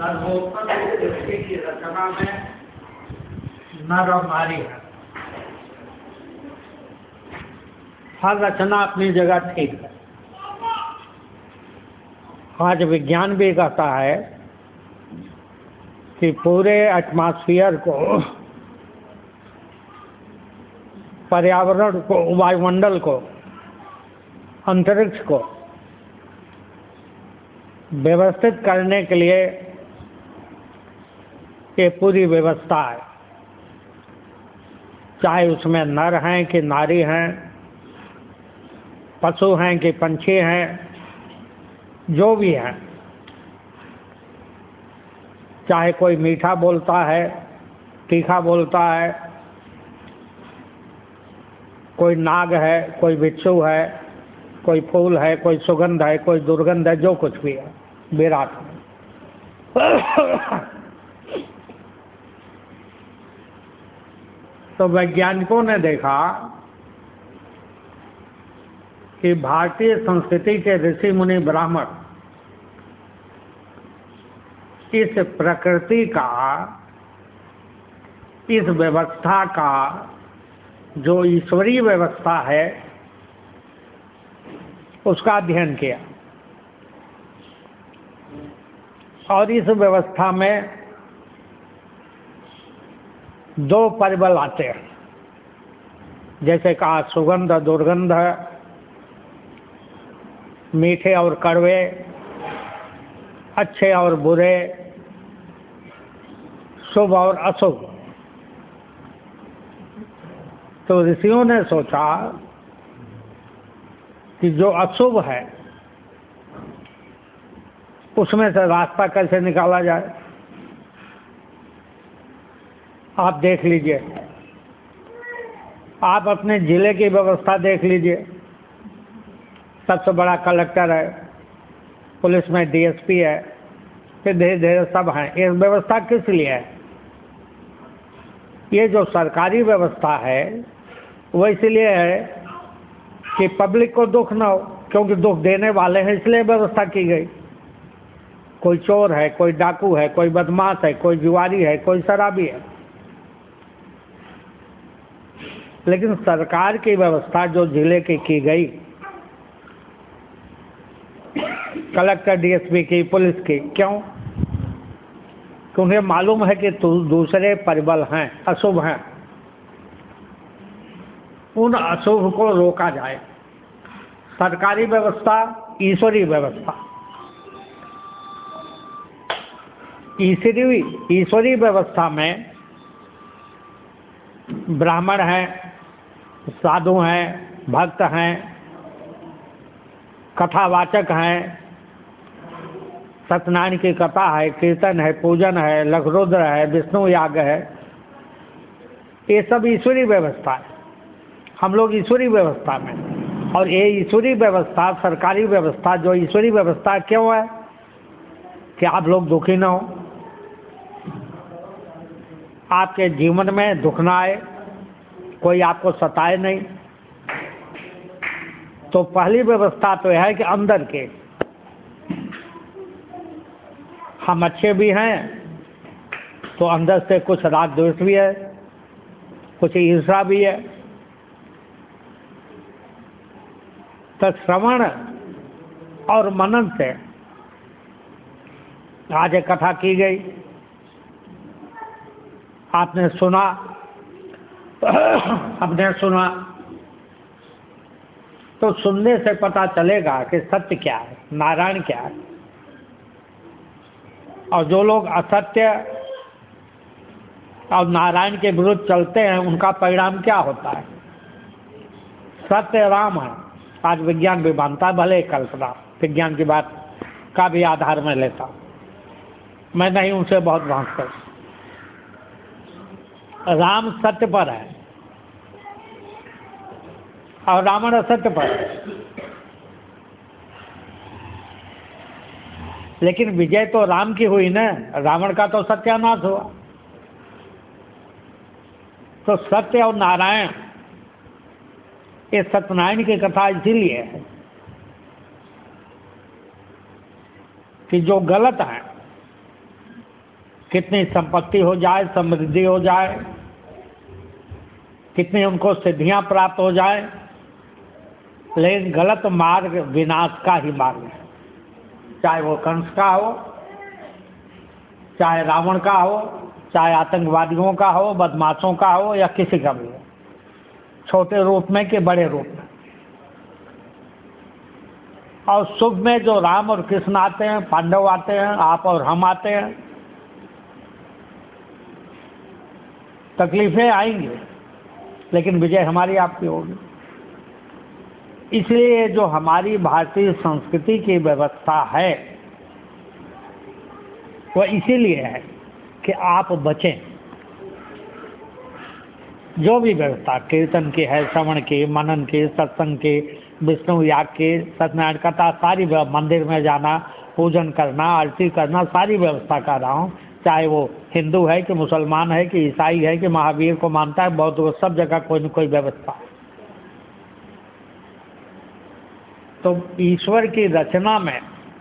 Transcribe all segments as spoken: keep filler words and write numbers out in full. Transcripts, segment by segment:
सर्वोत्तम सृष्टि की रचना में नर और नारी है। हर रचना अपनी जगह ठीक है। आज विज्ञान भी कहता है कि पूरे एटमॉस्फेयर को, पर्यावरण को, वायुमंडल को, अंतरिक्ष को व्यवस्थित करने के लिए ये पूरी व्यवस्था है। चाहे उसमें नर हैं कि नारी हैं, पशु हैं कि पंछी हैं, जो भी हैं, चाहे कोई मीठा बोलता है, तीखा बोलता है, कोई नाग है, कोई बिच्छू है, कोई फूल है, कोई सुगंध है, कोई दुर्गंध है, जो कुछ भी है विराट है। तो वैज्ञानिकों ने देखा कि भारतीय संस्कृति के ऋषि मुनि ब्राह्मण इस प्रकृति का, इस व्यवस्था का जो ईश्वरीय व्यवस्था है उसका अध्ययन किया और इस व्यवस्था में दो परिबल आते हैं, जैसे कहा सुगंध दुर्गंध, मीठे और कड़वे, अच्छे और बुरे, शुभ और अशुभ। तो ऋषियों ने सोचा कि जो अशुभ है उसमें से रास्ता कैसे निकाला जाए। आप देख लीजिए, आप अपने जिले की व्यवस्था देख लीजिए। सबसे बड़ा कलेक्टर है, पुलिस में डीएसपी है, फिर धीरे धीरे सब हैं। ये व्यवस्था किस लिए है? ये जो सरकारी व्यवस्था है वो इसलिए है कि पब्लिक को दुख ना हो, क्योंकि दुख देने वाले हैं इसलिए व्यवस्था की गई। कोई चोर है, कोई डाकू है, कोई बदमाश है, कोई जुआरी है, कोई शराबी है, लेकिन सरकार की व्यवस्था जो जिले की की गई, कलेक्टर डीएसपी की, पुलिस की, क्यों? क्योंकि मालूम है कि दूसरे परिबल हैं, अशुभ हैं, उन अशुभ को रोका जाए। सरकारी व्यवस्था, ईश्वरीय व्यवस्था। ईश्वरीय ईश्वरीय व्यवस्था में ब्राह्मण हैं, साधु हैं, भक्त हैं, कथावाचक हैं, सत्यनारायण की कथा है, कीर्तन है, पूजन है, लघुरुद्र है, विष्णु याग है, ये सब ईश्वरीय व्यवस्था है। हम लोग ईश्वरीय व्यवस्था में, और ये ईश्वरीय व्यवस्था, सरकारी व्यवस्था जो ईश्वरीय व्यवस्था क्यों है कि आप लोग दुखी ना हो, आपके जीवन में दुख ना आए, कोई आपको सताए नहीं। तो पहली व्यवस्था तो है कि अंदर के हम अच्छे भी हैं तो अंदर से कुछ राग द्वेष भी है, कुछ ईर्ष्या भी है। तो श्रवण और मनन से आज एक कथा की गई, आपने सुना, हमने सुना, तो सुनने से पता चलेगा कि सत्य क्या है, नारायण क्या है। और जो लोग असत्य और नारायण के विरुद्ध चलते हैं उनका परिणाम क्या होता है? सत्य राम है। आज विज्ञान भी मानता है, भले कल्पना, विज्ञान की बात का भी आधार में लेता हूं, मैं नहीं उनसे बहुत भांजता। राम सत्य पर है और रावण असत्य पर है, लेकिन विजय तो राम की हुई ना, रावण का तो सत्यानाश हुआ। तो सत्य और नारायण, ये सत्यनारायण की कथा इसीलिए है कि जो गलत है कितनी संपत्ति हो जाए, समृद्धि हो जाए, कितनी उनको सिद्धियां प्राप्त हो जाए, लेकिन गलत मार्ग विनाश का ही मार्ग है। चाहे वो कंस का हो, चाहे रावण का हो, चाहे आतंकवादियों का हो, बदमाशों का हो, या किसी का भी हो, छोटे रूप में कि बड़े रूप में। और शुभ में जो राम और कृष्ण आते हैं, पांडव आते हैं, आप और हम आते हैं, तकलीफें आएंगी, लेकिन विजय हमारी आपकी होगी। इसलिए जो हमारी भारतीय संस्कृति की व्यवस्था है वह इसीलिए है कि आप बचें। जो भी व्यवस्था कीर्तन की है, श्रवण की, मनन की, सत्संग की, विष्णु याग की, सत्यनारायण कथा, सारी मंदिर में जाना, पूजन करना, आरती करना, सारी व्यवस्था कर रहा हूँ। चाहे वो हिंदू है कि मुसलमान है कि ईसाई है कि महावीर को मानता है, बौद्ध को, सब जगह कोई न कोई व्यवस्था है। तो ईश्वर की रचना में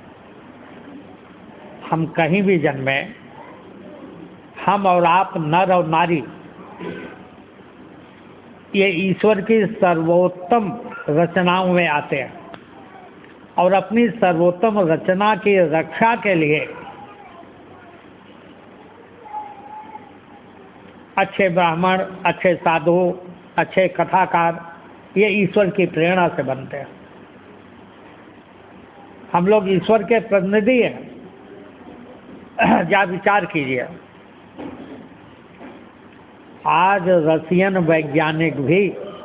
हम कहीं भी जन्मे, हम और आप, नर और नारी, ये ईश्वर की सर्वोत्तम रचनाओं में आते हैं और अपनी सर्वोत्तम रचना की रक्षा के लिए अच्छे ब्राह्मण, अच्छे साधु, अच्छे कथाकार, ये ईश्वर की प्रेरणा से बनते हैं। हम लोग ईश्वर के प्रतिनिधि हैं। क्या विचार कीजिए, आज रशियन वैज्ञानिक भी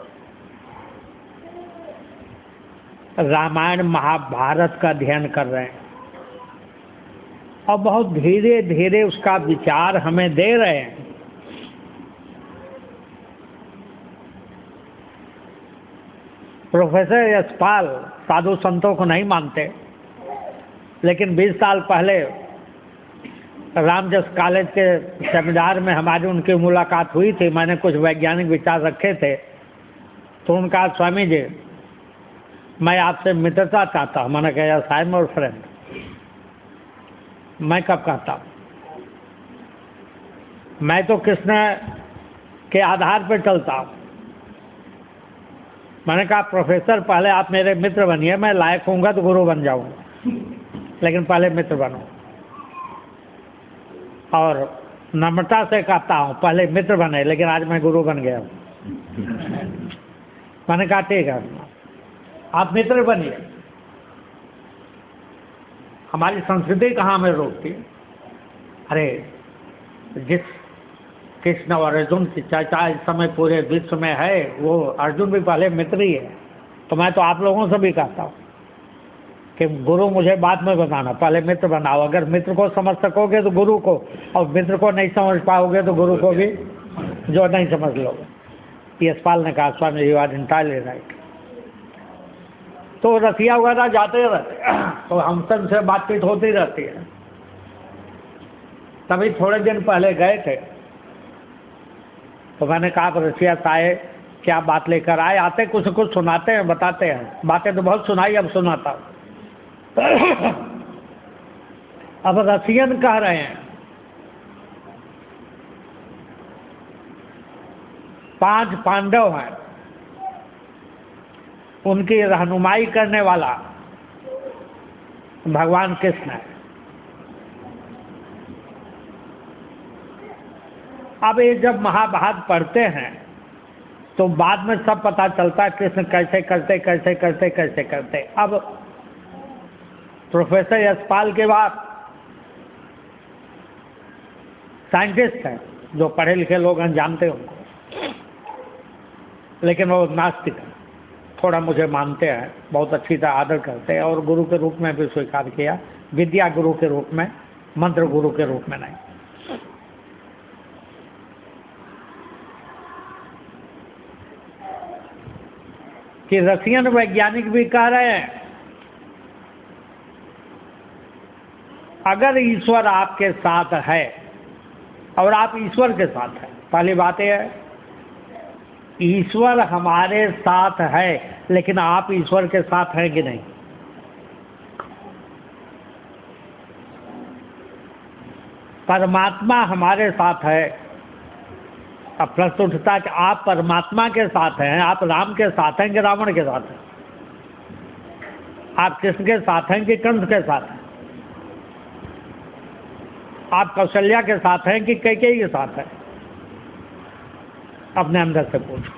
रामायण महाभारत का अध्ययन कर रहे हैं और बहुत धीरे धीरे उसका विचार हमें दे रहे हैं। प्रोफेसर यशपाल साधु संतों को नहीं मानते, लेकिन बीस साल पहले रामजस कॉलेज के सेमिनार में हमारी उनकी मुलाकात हुई थी। मैंने कुछ वैज्ञानिक विचार रखे थे, तो उनका, स्वामी जी मैं आपसे मित्रता चाहता हूँ। मैंने कहा आई एम योर फ्रेंड। मैं कब कहता हूँ, मैं तो कृष्ण के आधार पर चलता हूँ। मैंने कहा प्रोफेसर पहले आप मेरे मित्र बनिए, मैं लायक होऊंगा तो गुरु बन जाऊंगा, लेकिन पहले मित्र बनो। और नम्रता से कहता हूँ पहले मित्र बने, लेकिन आज मैं गुरु बन गया हूँ। मैंने कहा ठीक है, आप मित्र बनिए। हमारी संस्कृति कहाँ हमें रोकती है? अरे जिस कृष्ण और अर्जुन की चर्चा इस समय पूरे विश्व में है, वो अर्जुन भी पहले मित्र ही है। तो मैं तो आप लोगों से भी कहता हूँ कि गुरु मुझे बाद में बताना, पहले मित्र बनाओ। अगर मित्र को समझ सकोगे तो गुरु को, और मित्र को नहीं समझ पाओगे तो गुरु को भी जो नहीं समझ लोगे। यशपाल ने कहा Swami you are entirely right. तो रसिया वगैरह जाते रहते, तो हमसे उनसे बातचीत होती रहती है। तभी थोड़े दिन पहले गए थे, तो मैंने कहा रसिया से आए, क्या बात लेकर आए? आते कुछ कुछ सुनाते हैं, बताते हैं। बातें तो बहुत सुनाई, अब सुनाता हूँ। अब रसियन कह रहे हैं पांच पांडव हैं, उनकी रहनुमाई करने वाला भगवान कृष्ण है। अब ये जब महाभारत पढ़ते हैं तो बाद में सब पता चलता है कृष्ण कैसे करते कैसे करते कैसे करते। अब प्रोफेसर यशपाल के बाद साइंटिस्ट हैं, जो पढ़े लिखे लोग हैं, जानते हैं उनको, लेकिन वो नास्तिक हैं। थोड़ा मुझे मानते हैं, बहुत अच्छी तरह आदर करते हैं और गुरु के रूप में भी स्वीकार किया, विद्या गुरु के रूप में, मंत्र गुरु के रूप में नहीं। कि रशियन वैज्ञानिक भी कह रहे हैं अगर ईश्वर आपके साथ है और आप ईश्वर के साथ हैं, पहली बात यह है ईश्वर हमारे साथ है, लेकिन आप ईश्वर के साथ हैं कि नहीं? परमात्मा हमारे साथ है। अब प्रश्न उठता कि आप परमात्मा के साथ हैं, आप राम के साथ हैं कि रावण के साथ हैं? आप कृष्ण के साथ हैं कि कंस के साथ हैं? आप कौशल्या के साथ हैं कि कैकेयी के साथ हैं? अपने अंदर से पूछो।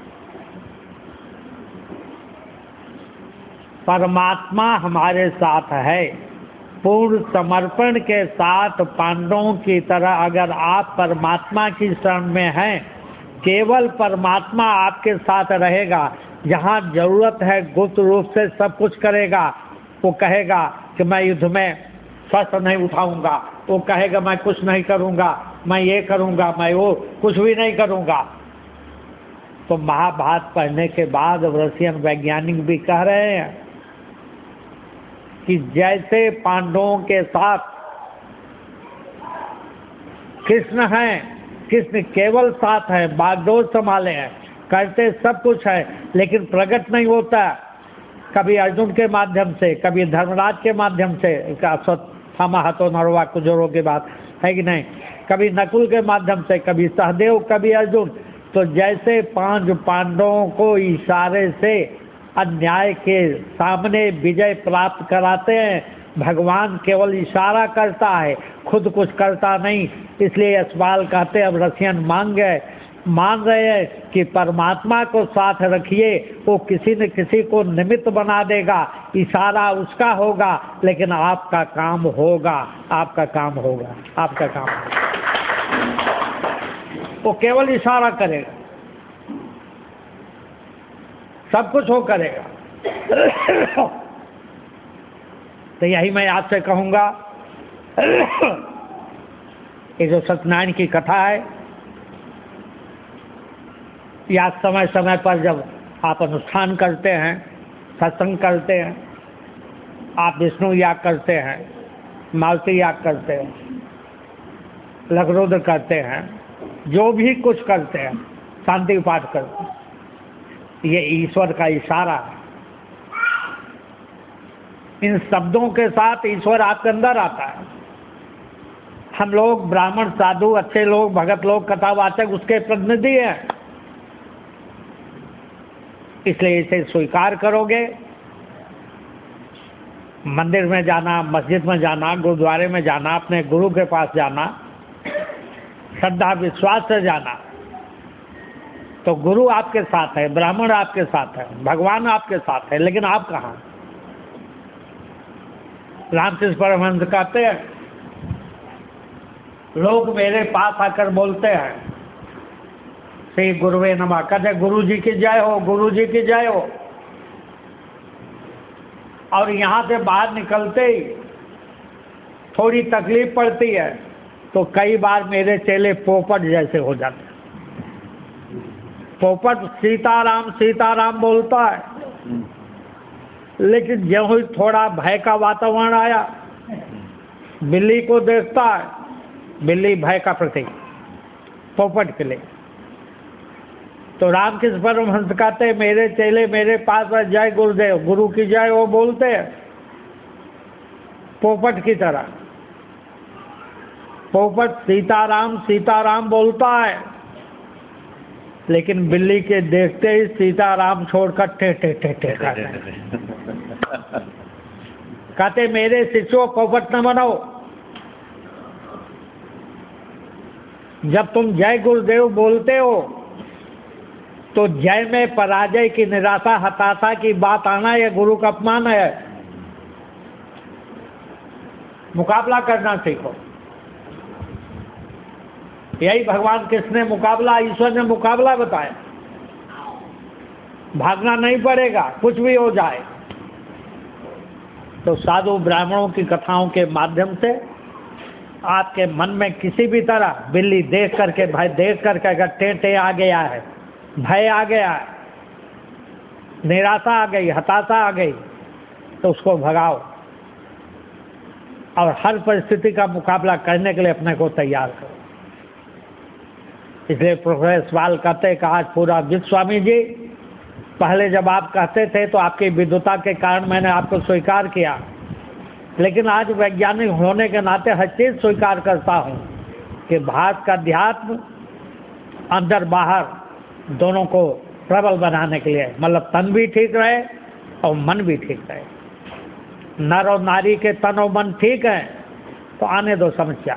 परमात्मा हमारे साथ है। पूर्ण समर्पण के साथ पांडवों की तरह अगर आप परमात्मा की शरण में हैं, केवल परमात्मा आपके साथ रहेगा। जहाँ जरूरत है गुप्त रूप से सब कुछ करेगा। वो कहेगा कि मैं युद्ध में शस्त्र नहीं उठाऊंगा, वो कहेगा मैं कुछ नहीं करूंगा, मैं ये करूंगा, मैं वो कुछ भी नहीं करूंगा। तो महाभारत पढ़ने के बाद रशियन वैज्ञानिक भी कह रहे हैं कि जैसे पांडवों के साथ कृष्ण हैं, कृष्ण केवल साथ है, बागडोर संभाले हैं, करते सब कुछ है, लेकिन प्रकट नहीं होता। कभी अर्जुन के माध्यम से, कभी धर्मराज के माध्यम से, अश्वत्थामा हाथों नरवा कुजोरों की बात है कि नहीं, कभी नकुल के माध्यम से, कभी सहदेव, कभी अर्जुन। तो जैसे पांच पांडवों को इशारे से अन्याय के सामने विजय प्राप्त कराते हैं, भगवान केवल इशारा करता है, खुद कुछ करता नहीं। इसलिए यशपाल कहते हैं, अब रसियन मान गए मान रहे हैं कि परमात्मा को साथ रखिए, वो किसी न किसी को निमित्त बना देगा, इशारा उसका होगा, लेकिन आपका काम होगा, आपका काम होगा, आपका काम होगा। वो केवल इशारा करेगा, सब कुछ वो करेगा। तो यही मैं आपसे कहूंगा, ये जो सत्यनारायण की कथा है, या समय समय पर जब आप अनुष्ठान करते हैं, सत्संग करते हैं, आप विष्णु याग करते हैं, मालती याग करते हैं, लघुरुद्र करते हैं, जो भी कुछ करते हैं, शांति पाठ करते हैं, ये ईश्वर का इशारा है। इन शब्दों के साथ ईश्वर आपके अंदर आता है। हम लोग ब्राह्मण, साधु, अच्छे लोग, भगत लोग, कथावाचक उसके प्रतिनिधि हैं। इसलिए इसे स्वीकार करोगे। मंदिर में जाना, मस्जिद में जाना, गुरुद्वारे में जाना, अपने गुरु के पास जाना, श्रद्धा विश्वास से जाना, तो गुरु आपके साथ है, ब्राह्मण आपके साथ है, भगवान आपके साथ है, लेकिन आप कहाँ? रामकृष्ण परमहंस कहते हैं, लोग मेरे पास आकर बोलते हैं श्री गुरुवे नमः, कहते गुरु जी की जय हो, गुरु जी की जय हो, और यहाँ से बाहर निकलते ही थोड़ी तकलीफ पड़ती है तो कई बार मेरे चेले पोपट जैसे हो जाते हैं। पोपट सीताराम सीताराम बोलता है, लेकिन जो ही थोड़ा भय का वातावरण आया, बिल्ली को देखता है, बिल्ली भय का प्रतीक, पोपट के लिए। तो रामकृष्ण परमहंस कहते मेरे चेले मेरे पास जय गुरुदेव, गुरु की जय वो बोलते हैं पोपट की तरह। पोपट सीताराम सीताराम बोलता है, लेकिन बिल्ली के देखते ही सीताराम छोड़कर टे टे टे टे करते हैं। कहते मेरे शिष्यों पोपट न बनो। जब तुम जय गुरुदेव बोलते हो तो जय में पराजय की, निराशा, हताशा की बात आना यह गुरु का अपमान है। मुकाबला करना सीखो। यही भगवान कृष्ण ने मुकाबला, ईश्वर ने मुकाबला बताया। भागना नहीं पड़ेगा, कुछ भी हो जाए। तो साधु ब्राह्मणों की कथाओं के माध्यम से आपके मन में किसी भी तरह बिल्ली देख करके, भय देख करके अगर टेंटे आ गया है, भय आ गया है, निराशा आ गई, हताशा आ गई, तो उसको भगाओ और हर परिस्थिति का मुकाबला करने के लिए अपने को तैयार करो। इसलिए प्रोफेसर सवाल कहते कि आज पूरा विश्व, स्वामी जी पहले जब आप कहते थे तो आपकी विद्वता के कारण मैंने आपको स्वीकार किया, लेकिन आज वैज्ञानिक होने के नाते हर चीज़ स्वीकार करता हूँ कि भारत का अध्यात्म अंदर बाहर दोनों को प्रबल बनाने के लिए, मतलब तन भी ठीक रहे और मन भी ठीक रहे। नर और नारी के तन और मन ठीक है तो आने दो समस्या।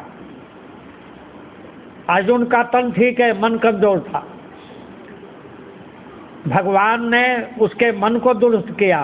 अर्जुन का तन ठीक है, मन कमजोर था, भगवान ने उसके मन को दुरुस्त किया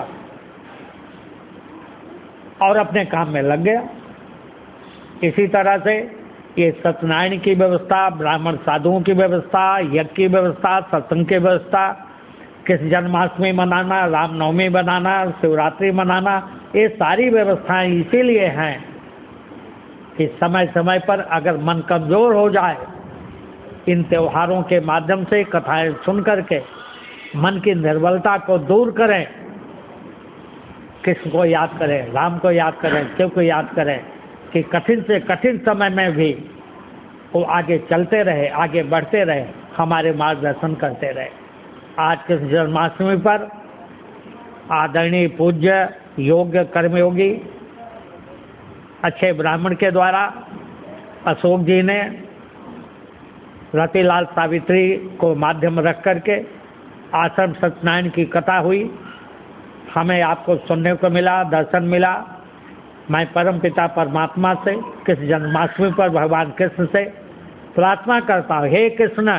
और अपने काम में लग गया। इसी तरह से ये सत्यनारायण की व्यवस्था, ब्राह्मण साधुओं की व्यवस्था, यज्ञ की व्यवस्था, सत्संग की व्यवस्था, कृष्ण जन्माष्टमी मनाना, रामनवमी मनाना, शिवरात्रि मनाना, ये सारी व्यवस्थाएं इसीलिए हैं कि समय समय पर अगर मन कमजोर हो जाए, इन त्योहारों के माध्यम से कथाएं सुन करके मन की निर्बलता को दूर करें, कृष्ण को याद करें, राम को याद करें, शिव को याद करें कि कठिन से कठिन समय में भी वो आगे चलते रहे, आगे बढ़ते रहे, हमारे मार्गदर्शन करते रहे। आज कृष्ण जन्माष्टमी पर आदरणीय पूज्य योग्य कर्मयोगी अच्छे ब्राह्मण के द्वारा अशोक जी ने रतिलाल सावित्री को माध्यम रख करके आश्रम सत्यनारायण की कथा हुई। हमें आपको सुनने को मिला, दर्शन मिला। मैं परम पिता परमात्मा से कृष्ण जन्माष्टमी पर भगवान कृष्ण से प्रार्थना करता हूँ, हे कृष्ण,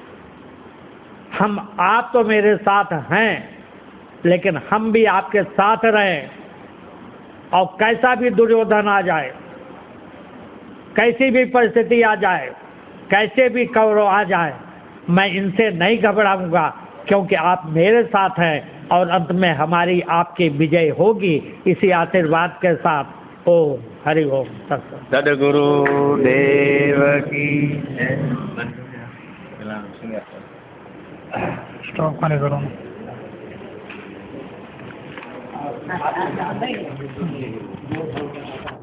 हम आप तो मेरे साथ हैं, लेकिन हम भी आपके साथ रहें और कैसा भी दुर्योधन आ जाए, कैसी भी परिस्थिति आ जाए, कैसे भी कौरव आ जाए, मैं इनसे नहीं घबराऊंगा, क्योंकि आप मेरे साथ हैं और अंत में हमारी आपकी विजय होगी। इसी आशीर्वाद के साथ ओम हरि ओम तत्सत। सद्गुरु देव की स्टॉप खाली करो ना।